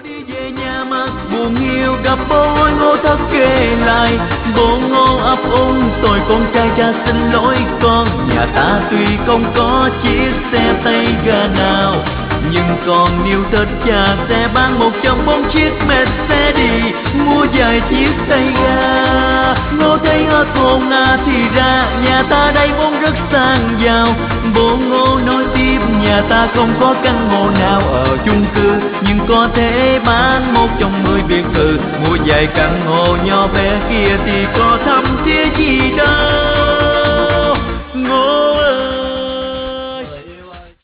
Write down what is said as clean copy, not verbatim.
Đi về nhà mà buồn yêu gặp bố Ngô thất kể lại. Bố Ngô ấp úng tôi con trai cha xin lỗi con. Nhà ta tuy không có chiếc xe tay ga nào, nhưng con yêu thích cha sẽ bán 1.4 chiếc Mercedes, mua vài chiếc tay ga. Ngô thấy hết hồn thì ra nhà ta đây vốn rất sang giàu. Bố Ngô nói tiếp nhà ta không có căn hộ nào ở chung cư, nhưng có thể bán 1 trong 10 biệt thự, mua vài căn hộ nhỏ bé kia thì có thâm thiết gì đâu.